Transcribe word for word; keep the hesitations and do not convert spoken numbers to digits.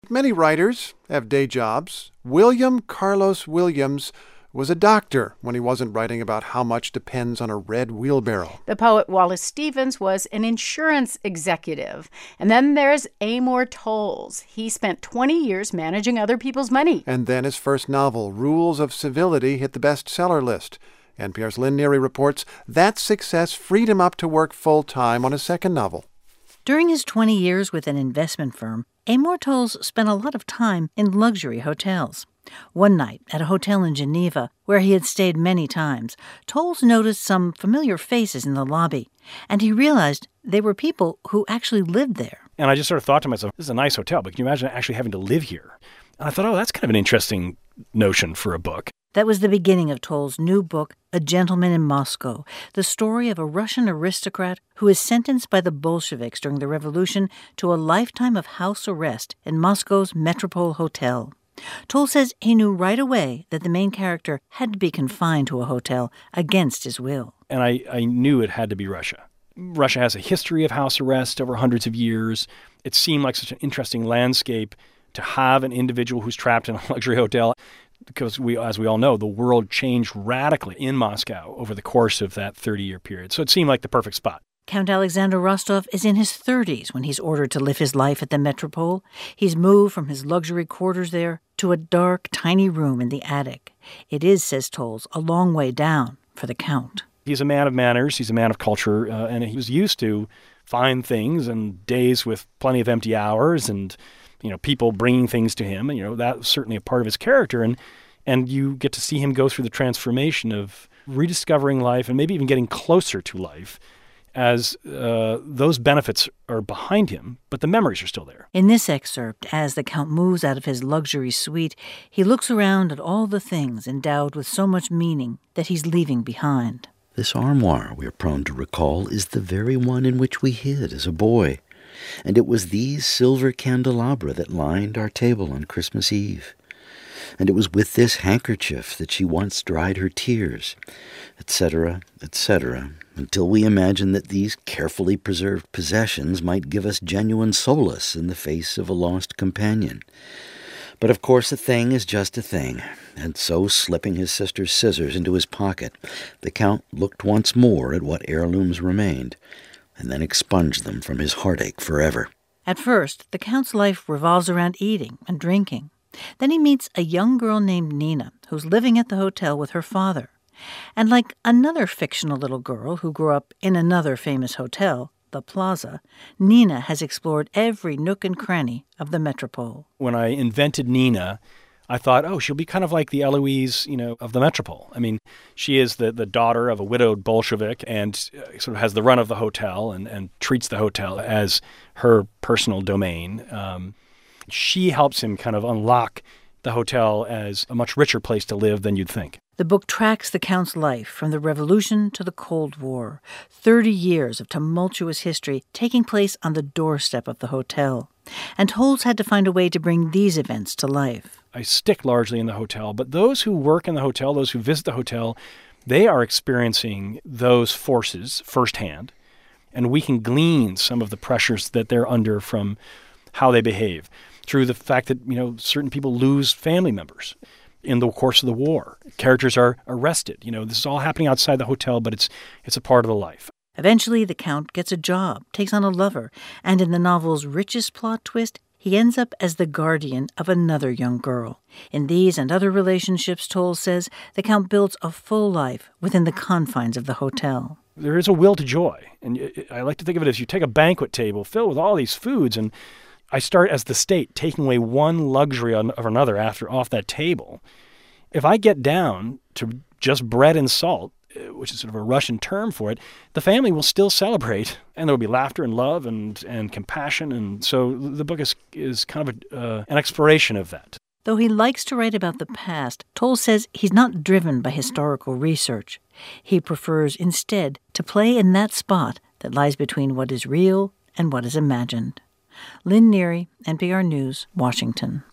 Many writers have day jobs. William Carlos Williams was a doctor when he wasn't writing about how much depends on a red wheelbarrow. The poet Wallace Stevens was an insurance executive. And then there's Amor Towles. He spent twenty years managing other people's money. And then his first novel, Rules of Civility, hit the bestseller list. N P R's Lynn Neary reports that success freed him up to work full-time on his second novel. During his twenty years with an investment firm, Amor Towles spent a lot of time in luxury hotels. One night, at a hotel in Geneva, where he had stayed many times, Towles noticed some familiar faces in the lobby, and he realized they were people who actually lived there. And I just sort of thought to myself, this is a nice hotel, but can you imagine actually having to live here? And I thought, oh, that's kind of an interesting notion for a book. That was the beginning of Towles' new book, A Gentleman in Moscow, the story of a Russian aristocrat who is sentenced by the Bolsheviks during the revolution to a lifetime of house arrest in Moscow's Metropole Hotel. Towles says he knew right away that the main character had to be confined to a hotel against his will. And I, I knew it had to be Russia. Russia has a history of house arrest over hundreds of years. It seemed like such an interesting landscape to have an individual who's trapped in a luxury hotel. Because, we, as we all know, the world changed radically in Moscow over the course of that thirty-year period. So it seemed like the perfect spot. Count Alexander Rostov is in his thirties when he's ordered to live his life at the Metropole. He's moved from his luxury quarters there to a dark, tiny room in the attic. It is, says Towles, a long way down for the Count. He's a man of manners. He's a man of culture. Uh, and he was used to fine things and days with plenty of empty hours and, you know, people bringing things to him. And, you know, that was certainly a part of his character. And, and you get to see him go through the transformation of rediscovering life and maybe even getting closer to life as uh, those benefits are behind him, but the memories are still there. In this excerpt, as the Count moves out of his luxury suite, he looks around at all the things endowed with so much meaning that he's leaving behind. This armoire, we are prone to recall, is the very one in which we hid as a boy. And it was these silver candelabra that lined our table on Christmas Eve. And it was with this handkerchief that she once dried her tears, et cetera, et cetera, until we imagined that these carefully preserved possessions might give us genuine solace in the face of a lost companion. But of course a thing is just a thing, and so slipping his sister's scissors into his pocket, the Count looked once more at what heirlooms remained, and then expunged them from his heartache forever. At first, the Count's life revolves around eating and drinking. Then he meets a young girl named Nina, who's living at the hotel with her father. And like another fictional little girl who grew up in another famous hotel, the Plaza, Nina has explored every nook and cranny of the Metropole. When I invented Nina, I thought, oh, she'll be kind of like the Eloise, you know, of the Metropole. I mean, she is the, the daughter of a widowed Bolshevik and uh, sort of has the run of the hotel and, and treats the hotel as her personal domain. Um, she helps him kind of unlock the hotel as a much richer place to live than you'd think. The book tracks the Count's life from the Revolution to the Cold War, thirty years of tumultuous history taking place on the doorstep of the hotel. And Towles had to find a way to bring these events to life. I stick largely in the hotel, but those who work in the hotel, those who visit the hotel, they are experiencing those forces firsthand, and we can glean some of the pressures that they're under from how they behave, through the fact that, you know, certain people lose family members in the course of the war. Characters are arrested. You know, this is all happening outside the hotel, but it's it's a part of the life. Eventually, the Count gets a job, takes on a lover, and in the novel's richest plot twist, he ends up as the guardian of another young girl. In these and other relationships, Towles says, the Count builds a full life within the confines of the hotel. There is a will to joy, and I like to think of it as you take a banquet table filled with all these foods, and I start as the state taking away one luxury of another after off that table. If I get down to just bread and salt, which is sort of a Russian term for it, the family will still celebrate, and there will be laughter and love and, and compassion. And so the book is is kind of a, uh, an exploration of that. Though he likes to write about the past, Towles says he's not driven by historical research. He prefers instead to play in that spot that lies between what is real and what is imagined. Lynn Neary, N P R News, Washington.